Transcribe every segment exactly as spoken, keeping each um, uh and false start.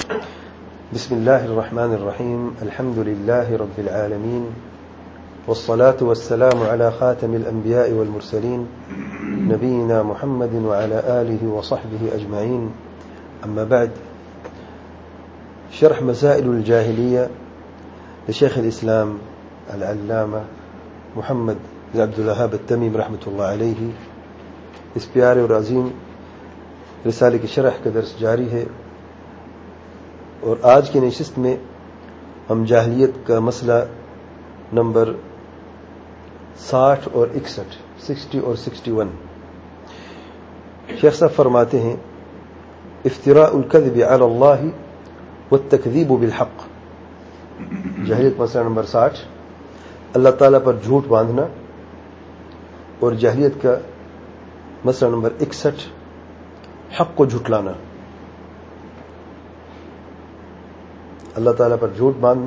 بسم الله الرحمن الرحيم الحمد لله رب العالمين والصلاة والسلام على خاتم الأنبياء والمرسلين نبينا محمد وعلى آله وصحبه أجمعين. أما بعد، شرح مسائل الجاهلية لشيخ الإسلام العلامة محمد بن عبد الوهاب التميمي رحمة الله علیہ. اس پیارے اور عظیم رسالے کی شرح کا درس جاری ہے، اور آج کی نشست میں ہم جاہلیت کا مسئلہ نمبر ساٹھ اور اکسٹھ سکسٹی اور سکسٹی ون. شیخ صاحب فرماتے ہیں افتراء الكذب علی اللہ والتکذیب بالحق. جاہلیت مسئلہ نمبر ساٹھ، اللہ تعالیٰ پر جھوٹ باندھنا، اور جاہلیت کا مسئلہ نمبر اکسٹھ، حق کو جھٹلانا. اللہ تعالیٰ پر جھوٹ باندھنا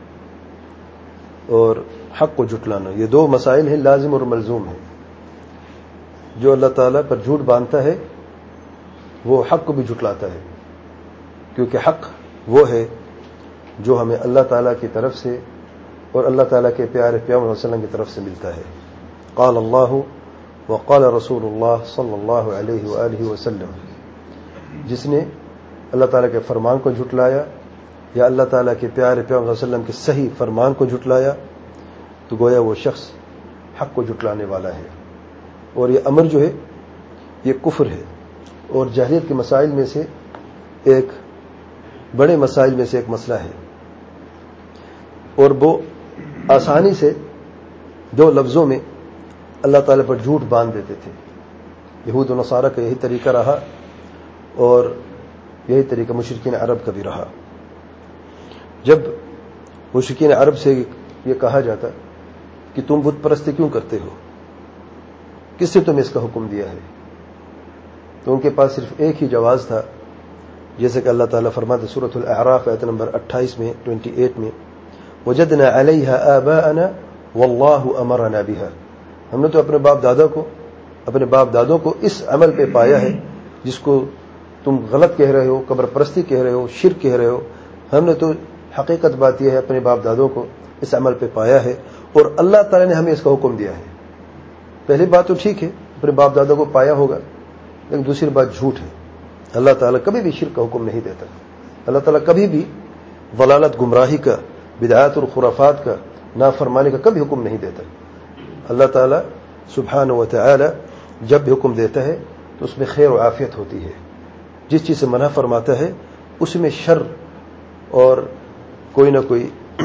اور حق کو جھٹلانا، یہ دو مسائل ہیں، لازم اور ملزوم ہیں. جو اللہ تعالیٰ پر جھوٹ باندھتا ہے وہ حق کو بھی جھٹلاتا ہے، کیونکہ حق وہ ہے جو ہمیں اللہ تعالیٰ کی طرف سے اور اللہ تعالیٰ کے پیارے پیغمبر صلی اللہ علیہ وسلم کی طرف سے ملتا ہے. قال اللہ وقال رسول اللہ صلی اللہ علیہ وآلہ وسلم. جس نے اللہ تعالیٰ کے فرمان کو جھٹلایا یا اللہ تعالیٰ کے پیارے پیغمبر صلی اللہ علیہ وسلم کے صحیح فرمان کو جھٹلایا تو گویا وہ شخص حق کو جھٹلانے والا ہے، اور یہ امر جو ہے یہ کفر ہے، اور جاہلیت کے مسائل میں سے ایک بڑے مسائل میں سے ایک مسئلہ ہے. اور وہ آسانی سے دو لفظوں میں اللہ تعالیٰ پر جھوٹ باندھ دیتے تھے. یہود و نصارہ کا یہی طریقہ رہا، اور یہی طریقہ مشرکین عرب کا بھی رہا. جب مشرکین عرب سے یہ کہا جاتا کہ تم بت پرستی کیوں کرتے ہو، کس نے تمہیں اس کا حکم دیا ہے، تو ان کے پاس صرف ایک ہی جواز تھا، جیسے کہ اللہ تعالیٰ فرماتے سورۃ الاعراف آیت نمبر اٹھائیس میں اٹھائیس میں وجدنا علیہا آباءنا واللہ امرنا بها. ہم نے تو اپنے باپ دادا کو اپنے باپ دادوں کو اس عمل پہ پایا ہے جس کو تم غلط کہہ رہے ہو، قبر پرستی کہہ رہے ہو، شرک کہہ رہے ہو. ہم نے تو حقیقت بات یہ ہے اپنے باپ دادوں کو اس عمل پہ پایا ہے، اور اللہ تعالیٰ نے ہمیں اس کا حکم دیا ہے. پہلی بات تو ٹھیک ہے، اپنے باپ دادوں کو پایا ہوگا، لیکن دوسری بات جھوٹ ہے. اللہ تعالیٰ کبھی بھی شرک کا حکم نہیں دیتا. اللہ تعالیٰ کبھی بھی ضلالت، گمراہی کا، بدعات اور خرافات کا، نافرمانی کا کبھی حکم نہیں دیتا. اللہ تعالیٰ سبحانہ و تعالی جب بھی حکم دیتا ہے تو اس میں خیر و عافیت ہوتی ہے. جس چیز سے منع فرماتا ہے اس میں شر اور کوئی نہ کوئی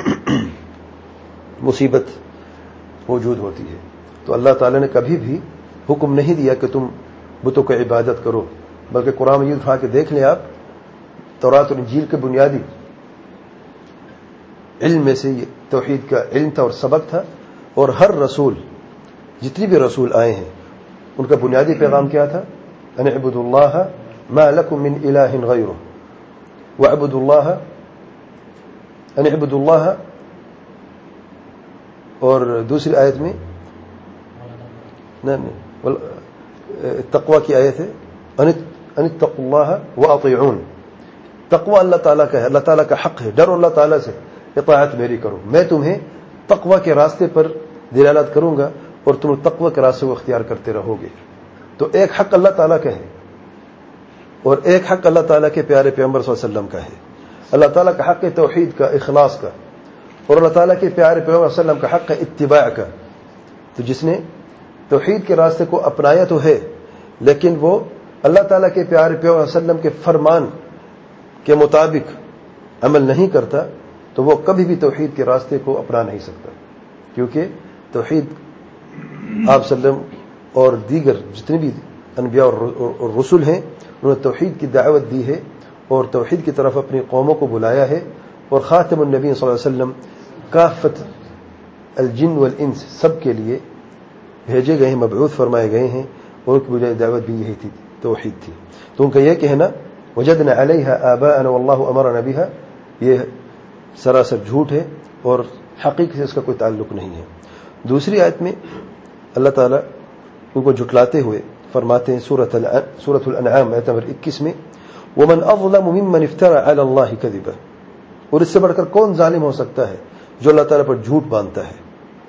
مصیبت موجود ہوتی ہے. تو اللہ تعالیٰ نے کبھی بھی حکم نہیں دیا کہ تم بتوں کی عبادت کرو، بلکہ قرآن مجید اٹھا کے دیکھ لیں آپ، تورات اور انجیل کے بنیادی علم میں سے یہ توحید کا علم تھا اور سبق تھا. اور ہر رسول، جتنی بھی رسول آئے ہیں، ان کا بنیادی پیغام کیا تھا؟ ان اعبدوا اللہ ما لکم من الہ غیرہ واعبدوا اللہ ان اعبدوا اللہ. اور دوسری آیت میں تقوی کی آیت ہے ان اتقوا اللہ واطیعون. تقوی اللہ تعالیٰ کا ہے، اللہ تعالیٰ کا حق ہے، ڈرو اللہ تعالیٰ سے، اطاعت میری کرو. میں تمہیں تقوی کے راستے پر دلالت کروں گا اور تم تقوی کے راستے کو اختیار کرتے رہو گے. تو ایک حق اللہ تعالیٰ کا ہے اور ایک حق اللہ تعالیٰ کے پیارے پیغمبر صلی اللہ علیہ وسلم کا ہے. اللہ تعالیٰ کا حق ہے توحید کا، اخلاص کا، اور اللہ تعالیٰ کے پیارے پیغمبر صلی اللہ علیہ وسلم کا حق ہے اتباع کا. تو جس نے توحید کے راستے کو اپنایا تو ہے، لیکن وہ اللہ تعالیٰ کے پیارے پیغمبر صلی اللہ علیہ وسلم کے فرمان کے مطابق عمل نہیں کرتا، تو وہ کبھی بھی توحید کے راستے کو اپنا نہیں سکتا. کیونکہ توحید آپ صلی اللہ علیہ وسلم اور دیگر جتنے بھی انبیاء اور رسول ہیں انہوں نے توحید کی دعوت دی ہے اور توحید کی طرف اپنی قوموں کو بلایا ہے. اور خاتم النبی صلی اللہ علیہ وسلم کافت الجن والانس سب کے لیے بھیجے گئے ہیں، مبعوث فرمائے گئے ہیں، اور ان کی بجائے دعوت بھی یہی تھی، توحید تھی. تو ان کا یہ کہنا وجدنا علیہا آباءنا واللہ امرنا بها یہ سراسر جھوٹ ہے اور حقیقت سے اس کا کوئی تعلق نہیں ہے. دوسری آیت میں اللہ تعالیٰ ان کو جھٹلاتے ہوئے فرماتے ہیں سورۃ سورۃ الانعام آیت نمبر اکیس میں ومن اظلم ممن افترى على الله كذبا، اور اس سے بڑھ کر کون ظالم ہو سکتا ہے جو اللہ تعالیٰ پر جھوٹ باندھتا ہے.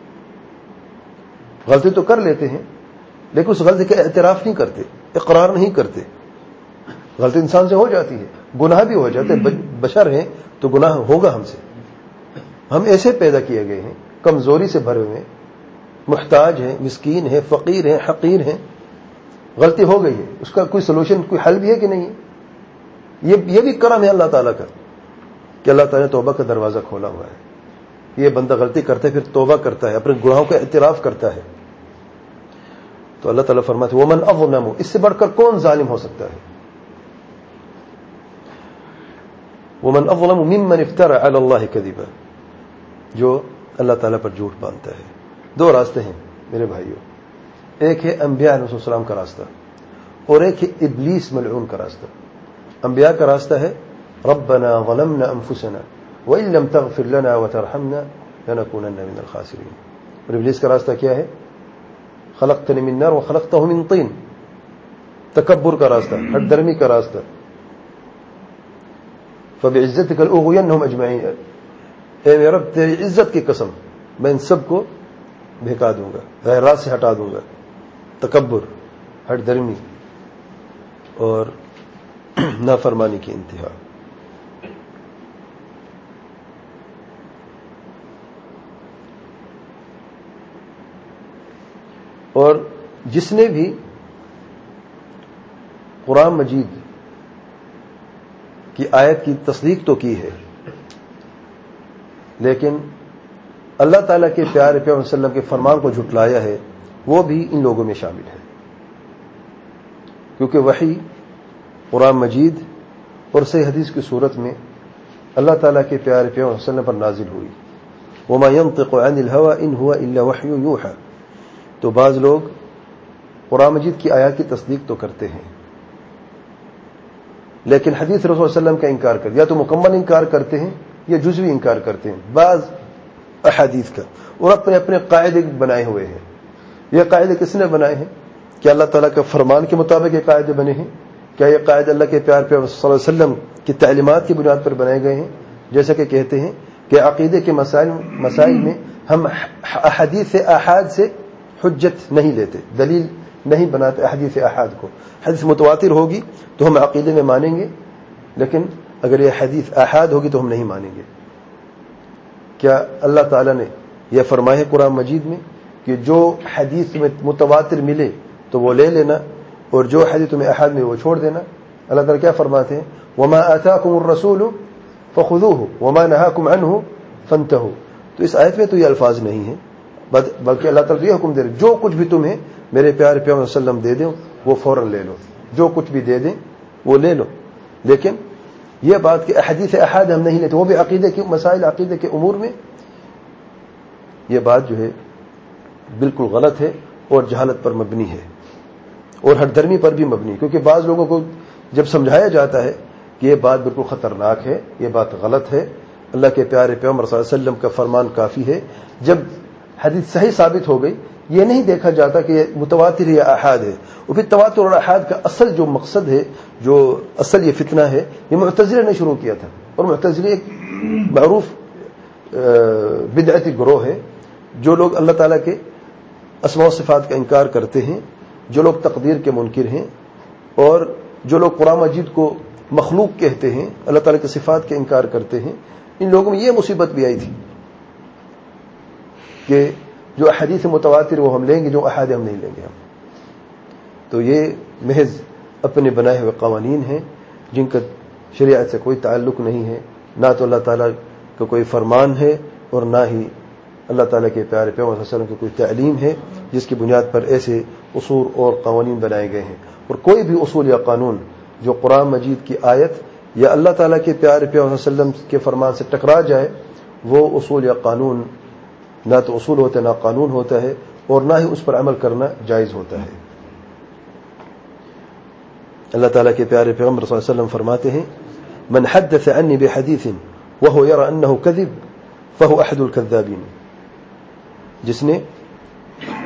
غلطی تو کر لیتے ہیں لیکن اس غلطی کا اعتراف نہیں کرتے، اقرار نہیں کرتے. غلطی انسان سے ہو جاتی ہے، گناہ بھی ہو جاتے ہیں، بشر ہیں تو گناہ ہوگا ہم سے. ہم ایسے پیدا کیے گئے ہیں، کمزوری سے بھرے ہوئے، محتاج ہیں، مسکین ہیں، فقیر ہیں، حقیر ہیں. غلطی ہو گئی ہے، اس کا کوئی سلوشن، کوئی حل بھی ہے کہ نہیں؟ یہ یہ بھی کرم ہے اللہ تعالیٰ کا کہ اللہ تعالیٰ نے توبہ کا دروازہ کھولا ہوا ہے. یہ بندہ غلطی کرتا ہے پھر توبہ کرتا ہے، اپنے گناہوں کا اعتراف کرتا ہے. تو اللہ تعالیٰ فرماتے ہیں ومن اظلم، اس سے بڑھ کر کون ظالم ہو سکتا ہے. ومن اظلم ممن افترى على الله كذبا، جو اللہ تعالیٰ پر جھوٹ باندھتا ہے. دو راستے ہیں میرے بھائیوں، ایک ہے انبیاء علیہ السلام کا راستہ اور ایک ہے ابلیس ملعون کا راستہ. انبیاء کا راستہ ہے ربنا ظلمنا انفسنا وان لم تغفر لنا وترحمنا لنكونن من الخاسرین. اور ابلیس کا راستہ کیا ہے؟ خلقتنی من نار وخلقته من طین، تکبر کا راستہ، ہٹ درمی کا راستہ. فبعزتك لأغوينهم اجمعین، اے میرے رب تیری عزت کی قسم میں ان سب کو بھیکا دوں گا، غیر راست سے ہٹا دوں گا. تکبر، ہٹ درمی اور نافرمانی کی انتہا. اور جس نے بھی قرآن مجید کی آیت کی تصدیق تو کی ہے لیکن اللہ تعالیٰ کے پیارے پیغمبر صلی اللہ علیہ وسلم کے فرمان کو جھٹلایا ہے، وہ بھی ان لوگوں میں شامل ہے. کیونکہ وحی قرآن مجید اور صحیح حدیث کی صورت میں اللہ تعالیٰ کے پیارے پیغمبر صلی اللہ علیہ وسلم پر نازل ہوئی. وما ينطق عن الهوى ان هو الا وحی یوحى. تو بعض لوگ قرآن مجید کی آیات کی تصدیق تو کرتے ہیں لیکن حدیث رسول صلی اللہ علیہ وسلم کا انکار کر، یا تو مکمل انکار کرتے ہیں یا جزوی انکار کرتے ہیں بعض احادیث کا، اور اپنے اپنے قاعدے بنائے ہوئے ہیں. یہ قاعدے کس نے بنائے ہیں؟ کیا اللہ تعالیٰ کے فرمان کے مطابق یہ قاعدے بنے ہیں؟ کیا یہ قاعدے اللہ کے پیار پیغمبر صلی اللہ علیہ وسلم کی تعلیمات کی بنیاد پر بنائے گئے ہیں؟ جیسا کہ کہتے ہیں کہ عقیدے کے مسائل مسائل میں ہم احادیث احاد سے حجت نہیں لیتے، دلیل نہیں بناتے احادیث احاد کو. حدیث متواتر ہوگی تو ہم عقیدے میں مانیں گے، لیکن اگر یہ حدیث احاد ہوگی تو ہم نہیں مانیں گے. کیا اللہ تعالیٰ نے یہ فرمایا ہے قرآن مجید میں کہ جو حدیث میں متواتر ملے تو وہ لے لینا اور جو حدیث میں احاد میں وہ چھوڑ دینا؟ اللہ تعالیٰ کیا فرماتے ہیں؟ وما آتاکم الرسول فخذوہ وما نہاکم عنہ فانتہوا. تو اس آیت میں تو یہ الفاظ نہیں ہیں، بلکہ اللہ تعالیٰ یہ حکم دے رہے جو کچھ بھی تمہیں میرے پیارے پیغمبر صلی اللہ علیہ وسلم دے دیں وہ فوراً لے لو، جو کچھ بھی دے دیں وہ لے لو. لیکن یہ بات کہ احادیث احاد ہم نہیں لیتے، وہ بھی عقیدے کے مسائل، عقیدے کے امور میں، یہ بات جو ہے بالکل غلط ہے اور جہالت پر مبنی ہے اور ہٹ درمی پر بھی مبنی. کیونکہ بعض لوگوں کو جب سمجھایا جاتا ہے کہ یہ بات بالکل خطرناک ہے، یہ بات غلط ہے، اللہ کے پیارے پیغمبر صلی اللہ علیہ وسلم کا فرمان کافی ہے، جب حدیث صحیح ثابت ہو گئی یہ نہیں دیکھا جاتا کہ یہ متواتر یا احاد ہے. اور پھر تواتر اور احاد کا اصل جو مقصد ہے، جو اصل یہ فتنہ ہے، یہ معتزلہ نے شروع کیا تھا. اور معتزلہ ایک معروف بدعتی گروہ ہے، جو لوگ اللہ تعالیٰ کے اسماء و صفات کا انکار کرتے ہیں، جو لوگ تقدیر کے منکر ہیں، اور جو لوگ قرآن مجید کو مخلوق کہتے ہیں، اللہ تعالیٰ کی صفات کا انکار کرتے ہیں. ان لوگوں میں یہ مصیبت بھی آئی تھی کہ جو احادیث متواتر وہ ہم لیں گے، جو احاد ہم نہیں لیں گے ہم. تو یہ محض اپنے بنائے ہوئے قوانین ہیں جن کا شریعت سے کوئی تعلق نہیں ہے، نہ تو اللہ تعالیٰ کا کوئی فرمان ہے اور نہ ہی اللہ تعالیٰ کے پیارے پیغمبر صلی اللہ علیہ وسلم کی کوئی تعلیم ہے جس کی بنیاد پر ایسے اصول اور قوانین بنائے گئے ہیں. اور کوئی بھی اصول یا قانون جو قرآن مجید کی آیت یا اللہ تعالیٰ کے پیارے پیغمبر صلی اللہ علیہ وسلم کے فرمان سے ٹکرا جائے، وہ اصول یا قانون نہ تو اصول ہوتا ہے نہ قانون ہوتا ہے، اور نہ ہی اس پر عمل کرنا جائز ہوتا ہے. اللہ تعالیٰ کے پیارے پیغمبر صلی اللہ علیہ وسلم فرماتے ہیں من حدث عني بحديث وهو يرى انه كذب فهو احد الكذابين. جس نے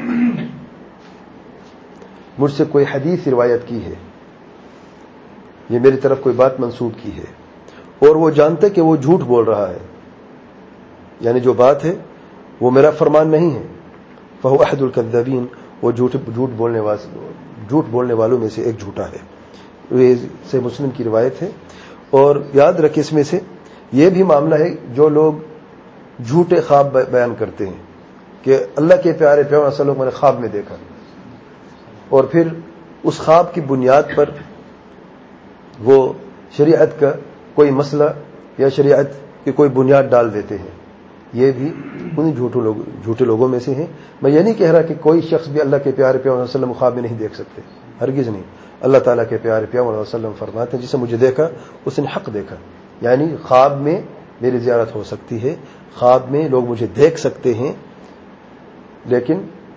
مجھ سے کوئی حدیث روایت کی ہے یہ میری طرف کوئی بات منسوب کی ہے اور وہ جانتے کہ وہ جھوٹ بول رہا ہے، یعنی جو بات ہے وہ میرا فرمان نہیں ہے، فهو احد الكذابین، وہ جھوٹ جھوٹ بولنے والے جھوٹ بولنے والوں میں سے ایک جھوٹا ہے۔ یہ صحیح مسلم کی روایت ہے۔ اور یاد رکھیں اس میں سے یہ بھی معاملہ ہے جو لوگ جھوٹے خواب بیان کرتے ہیں کہ اللہ کے پیارے پیغمبر صلی اللہ علیہ وسلم نے خواب میں دیکھا، اور پھر اس خواب کی بنیاد پر وہ شریعت کا کوئی مسئلہ یا شریعت کی کوئی بنیاد ڈال دیتے ہیں، یہ بھی انہیں جھوٹوں لوگ جھوٹے لوگوں میں سے ہیں۔ میں یہ نہیں کہہ رہا کہ کوئی شخص بھی اللہ کے پیارے پیغمبر صلی اللہ علیہ وسلم خواب میں نہیں دیکھ سکتے، ہرگز نہیں۔ اللہ تعالیٰ کے پیارے پیغمبر صلی اللہ علیہ وسلم فرماتے ہیں جسے مجھے دیکھا اس نے حق دیکھا، یعنی خواب میں میری زیارت ہو سکتی ہے، خواب میں لوگ مجھے دیکھ سکتے ہیں، لیکن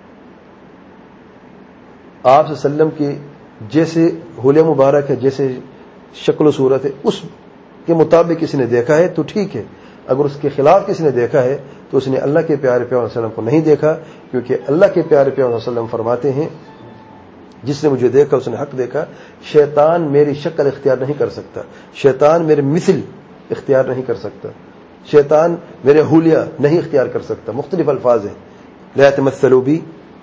آپ صلی اللہ علیہ وسلم کی جیسے حلیہ مبارک ہے، جیسے شکل و صورت ہے، اس کے مطابق کسی نے دیکھا ہے تو ٹھیک ہے، اگر اس کے خلاف کسی نے دیکھا ہے تو اس نے اللہ کے پیارے پیغمبر صلی اللہ علیہ وسلم کو نہیں دیکھا، کیونکہ اللہ کے پیارے پیغمبر صلی اللہ علیہ وسلم فرماتے ہیں جس نے مجھے دیکھا اس نے حق دیکھا۔ شیطان میری شکل اختیار نہیں کر سکتا، شیطان میرے مثل اختیار نہیں کر سکتا، شیطان میرے حلیہ نہیں اختیار کر سکتا۔ مختلف الفاظ ہیں، لا يتمثلوا بی،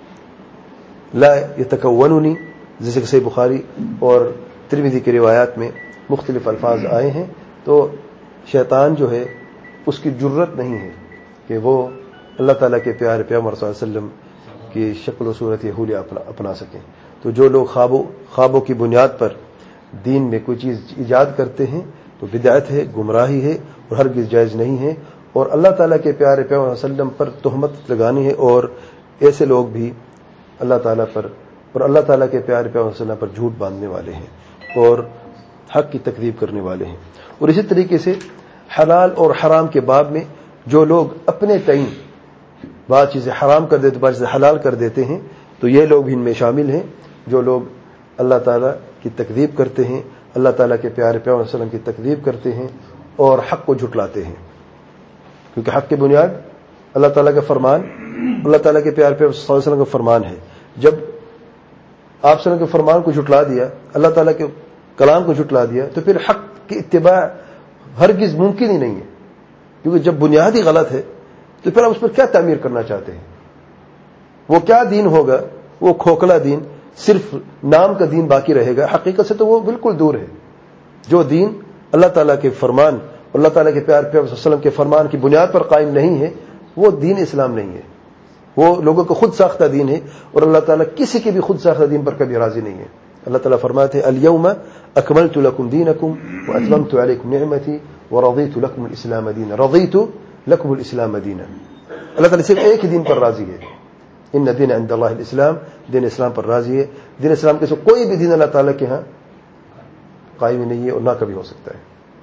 لا يتکونونی، جیسے کہ صحیح بخاری اور ترمذی کی روایات میں مختلف الفاظ آئے ہیں۔ تو شیطان جو ہے اس کی جرت نہیں ہے کہ وہ اللہ تعالیٰ کے پیارے پیغمبر صلی اللہ علیہ وسلم کی شکل و صورت یا حلیہ اپنا سکیں۔ تو جو لوگ خوابوں خوابوں کی بنیاد پر دین میں کوئی چیز ایجاد کرتے ہیں تو بدعت ہے، گمراہی ہے اور ہرگز جائز نہیں ہے، اور اللہ تعالیٰ کے پیارے پیغمبر صلی اللہ علیہ وسلم پر تہمت لگانی ہے، اور ایسے لوگ بھی اللہ تعالیٰ پر اور اللہ تعالیٰ کے پیارے پیغمبر صلی اللہ علیہ وسلم پر جھوٹ باندھنے والے ہیں اور حق کی تکذیب کرنے والے ہیں۔ اور اسی طریقے سے حلال اور حرام کے باب میں جو لوگ اپنے تعین بعض چیزیں حرام کر دیتے بعض چیزیں حلال کر دیتے ہیں تو یہ لوگ بھی ان میں شامل ہیں، جو لوگ اللہ تعالیٰ کی تکذیب کرتے ہیں، اللہ تعالیٰ کے پیارے پیغمبر صلی اللہ علیہ وسلم کی تکذیب کرتے ہیں اور حق کو جھٹلاتے ہیں، کیونکہ حق کی بنیاد اللہ تعالیٰ کا فرمان، اللہ تعالیٰ کے پیارے پیغمبر صلی اللہ علیہ وسلم کا فرمان ہے۔ جب آپ صلی اللہ علیہ وسلم کے فرمان کو جھٹلا دیا، اللہ تعالیٰ کے کلام کو جھٹلا دیا، تو پھر حق کی اتباع ہرگز ممکن ہی نہیں ہے، کیونکہ جب بنیاد ہی غلط ہے تو پھر آپ اس پر کیا تعمیر کرنا چاہتے ہیں؟ وہ کیا دین ہوگا؟ وہ کھوکھلا دین، صرف نام کا دین باقی رہے گا، حقیقت سے تو وہ بالکل دور ہے۔ جو دین اللہ تعالیٰ کے فرمان، اللہ تعالیٰ کے پیارے پیغمبر صلی اللہ علیہ وسلم کے فرمان کی بنیاد پر قائم نہیں ہے، وہ دین اسلام نہیں ہے، وہ لوگوں کو خود ساختہ دین ہے، اور اللہ تعالیٰ کسی کے بھی خود ساختہ دین پر کبھی راضی نہیں ہے۔ اللہ تعالیٰ فرماتے ہیں الیوم اکملت لکم دینکم واتممت علیکم نعمتی ورضیت لکم الاسلام دینا، رضیت لکم الاسلام دینا۔ اللہ تعالیٰ صرف ایک ہی دین پر راضی ہے، ان دین عند اللہ الاسلام، دین اسلام پر راضی ہے۔ دین اسلام کے سو کوئی بھی دین اللہ تعالیٰ کے ہاں قائم ہی نہیں ہے اور نہ کبھی ہو سکتا ہے۔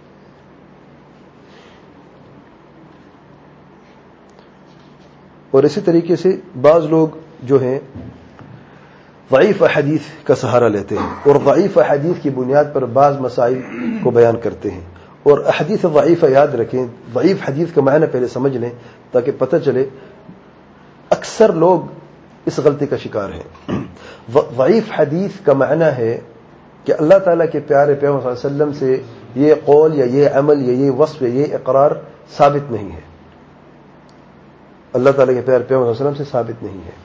اور اسی طریقے سے بعض لوگ جو ہیں ضعیف احادیث کا سہارا لیتے ہیں اور ضعیف احادیث کی بنیاد پر بعض مسائل کو بیان کرتے ہیں، اور احادیث ضعیفہ یاد رکھیں، ضعیف حدیث کا معنی پہلے سمجھ لیں تاکہ پتہ چلے۔ اکثر لوگ اس غلطی کا شکار ہیں۔ ضعیف حدیث کا معنی ہے کہ اللہ تعالیٰ کے پیارے پیغمبر صلی اللہ علیہ وسلم سے یہ قول یا یہ عمل یا یہ وصف یا یہ اقرار ثابت نہیں ہے، اللہ تعالیٰ کے پیارے پیغمبر صلی اللہ علیہ وسلم سے ثابت نہیں ہے۔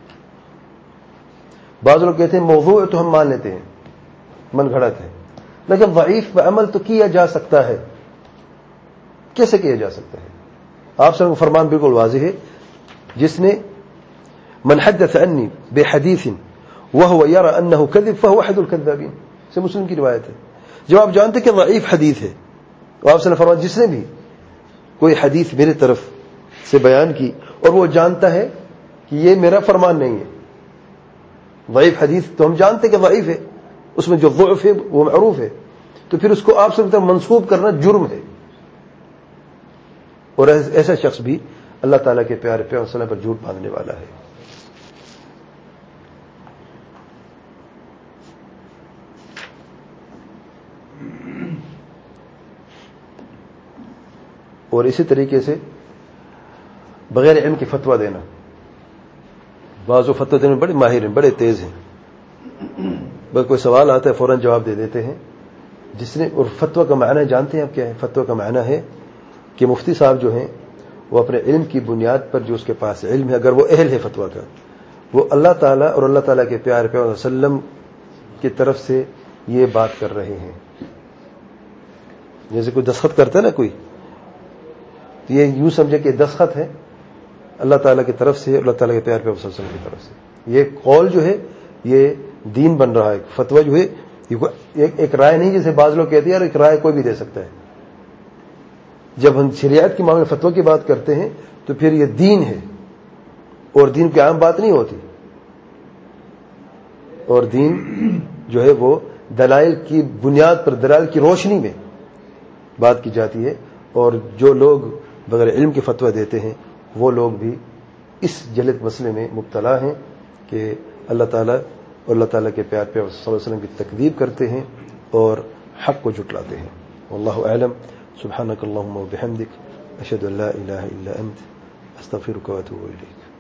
بعض لوگ کہتے ہیں موضوع تو ہم مان لیتے ہیں، من گھڑت ہے، لیکن ضعیف پہ عمل تو کیا جا سکتا ہے۔ کیسے کیا جا سکتا ہے؟ آپ سے فرمان بالکل واضح ہے، جس نے من حدث عنی بحدیث وهو يرى انه كذب فهو احد الكذابین، سے مسلم کی روایت ہے۔ جب آپ جانتے کہ ضعیف حدیث ہے تو آپ سے فرمان جس نے بھی کوئی حدیث میرے طرف سے بیان کی اور وہ جانتا ہے کہ یہ میرا فرمان نہیں ہے، ضعیف حدیث تو ہم جانتے کہ ضعیف ہے، اس میں جو ضعف ہے وہ معروف ہے، تو پھر اس کو آپ سے منسوب کرنا جرم ہے، اور ایسا شخص بھی اللہ تعالیٰ کے پیارے پیغمبر صلی اللہ علیہ وسلم پر جھوٹ باندھنے والا ہے۔ اور اسی طریقے سے بغیر علم کی فتویٰ دینا، بعض و فتویٰ دینے میں بڑے ماہر ہیں، بڑے تیز ہیں، بس کوئی سوال آتا ہے فوراً جواب دے دیتے ہیں، جس نے اور فتویٰ کا معنی جانتے ہیں آپ کیا ہے؟ فتویٰ کا معنی ہے کہ مفتی صاحب جو ہیں وہ اپنے علم کی بنیاد پر جو اس کے پاس علم ہے، اگر وہ اہل ہے فتویٰ کا، وہ اللہ تعالیٰ اور اللہ تعالیٰ کے پیارے پیغمبر صلی اللہ علیہ وسلم کی طرف سے یہ بات کر رہے ہیں. جیسے کوئی دستخط کرتا ہے نا کوئی، تو یہ یوں سمجھے کہ دستخط ہے اللہ تعالیٰ کی طرف سے، اللہ تعالیٰ کے پیارے پیغمبر صلی اللہ علیہ وسلم کی طرف سے. یہ قول جو ہے یہ دین بن رہا ہے. فتویٰ جو ہے ایک ایک رائے نہیں، جیسے بعض لوگ کہتے ہیں یار ایک رائے کوئی بھی دے سکتا ہے. جب ہم شریعت کے معاملے میں فتویٰ کی بات کرتے ہیں تو پھر یہ دین ہے، اور دین کی عام بات نہیں ہوتی. اور دین جو ہے وہ دلائل کی بنیاد پر، دلائل کی روشنی میں بات کی جاتی ہے. اور جو لوگ بغیر علم کے فتویٰ دیتے ہیں وہ لوگ بھی اس جلد مسئلے میں مبتلا ہیں کہ اللہ تعالیٰ اور اللہ تعالیٰ کے پیار پہ صلی اللہ علیہ وسلم کی تکذیب کرتے ہیں اور حق کو جھٹلاتے ہیں. واللہ اعلم. سبحانک اللہم و بحمدک، اشہد ان لا الہ الا انت، استغفرک و اتوب الیک.